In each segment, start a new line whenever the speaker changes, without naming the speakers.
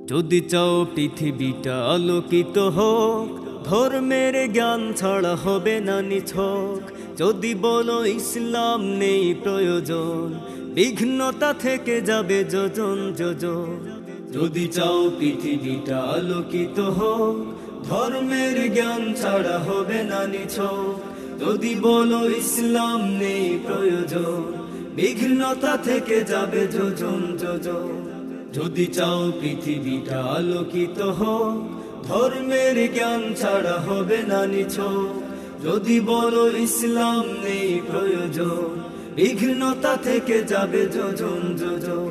যদি চাও পৃথিবীটা আলোকিত হোক, ধর্মের জ্ঞান ছাড়া হবে না নিছক। যদি বলো ইসলাম নেই প্রয়োজন, বিঘ্নতা থেকে যাবে যোজন যোজন। যদি চাও পৃথিবীটা আলোকিত হোক, ধর্মের জ্ঞান ছাড়া হবে না নিছক। যদি বলো ইসলাম নেই প্রয়োজন, বিঘ্নতা থেকে যাবে যোজন যোজন। যদি চাও পৃথিবীটা আলোকিত হোক, ধর্মের জ্ঞান ছাড়া হবে না নিছক। যদি বলো ইসলাম নেই প্রয়োজন, বিঘ্নতা থেকে যাবে যোজন যোজন।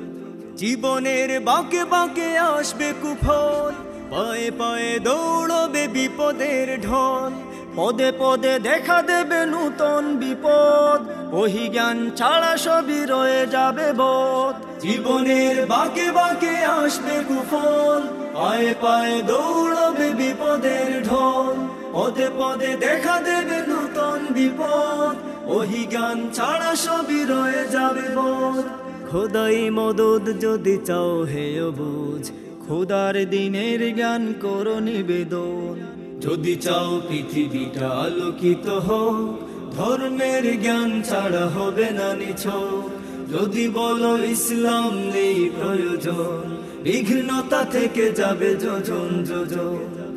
জীবনের বাঁকে বাঁকে আসবে কুফল, পায়ে পায়ে দৌড়বে বিপদের ঢল। পদে পদে দেখা দেবে নূতন বিপদ, ওহি জ্ঞান ছাড়া সবই রয়ে যাবে বোধ। জীবনের বাঁকে বাঁকে আসবে কুফল, পায়ে পায়ে দৌড়বে বিপদের ঢল। পদে পদে দেখা দেবে নূতন বিপদ, ওহি জ্ঞান ছাড়া সবই রয়ে যাবে বোধ। খোদাই মদদ যদি চাও হে বুঝ, খোদার দিনের জ্ঞান করো নিবেদন। যদি চাও পৃথিবীটা আলোকিত হোক, ধর্মের জ্ঞান ছাড়া হবে না নিছক। যদি বলো ইসলাম নেই প্রয়োজন, বিঘ্নতা থেকে যাবে যোজন যোজন।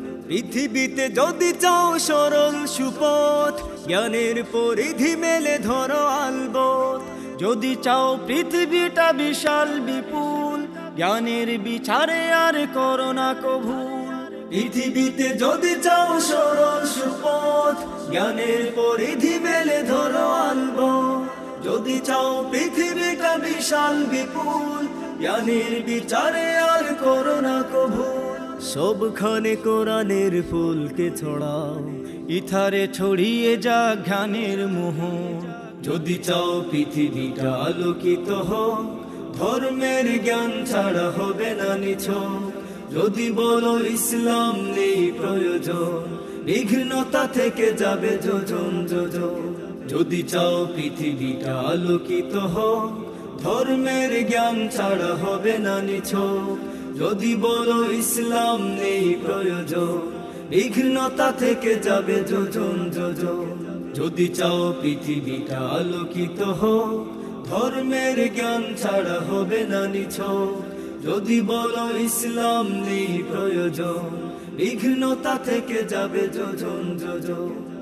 পৃথিবীতে যদি চাও সরল সুপথ, জ্ঞানের পরিধি মেলে ধরো আলবত। যদি চাও পৃথিবীটা বিশাল বিপুল, জ্ঞানের বিচারে আর করো না কভুল। পৃথিবীতে যদি চাও সরল সুপথ, জ্ঞানের পরিধি মেলে ধরো আলবত। যদি চাও পৃথিবীটা বিশাল বিপুল, জ্ঞানের বিচারে আর করো না কভুল। সবখানে কোরআনের ফুলকে ছড়াও, ইথারে ছড়িয়ে যা জ্ঞানের মোহন। যদি চাও পৃথিবীটা আলোকিত হোক, ধর্মের জ্ঞান ছাড়া হবে না নিছক। যদি বলো ইসলাম নেই প্রয়োজন, বিঘ্নতা থেকে যাবে যোজন যোজন। যদি চাও পৃথিবীটা আলোকিত হোক, ধর্মের জ্ঞান ছাড়া হবে না নিছক। যদি বলো ইসলাম নেই প্রয়োজন, বিঘ্নতা থেকে যাবে যোজন যোজন। যদি চাও পৃথিবীটা আলোকিত হোক, ধর্মের জ্ঞান ছাড়া হবে না নিছক। যদি বলো ইসলাম নেই প্রয়োজন, বিঘ্নতা থেকে যাবে যোজন যোজন।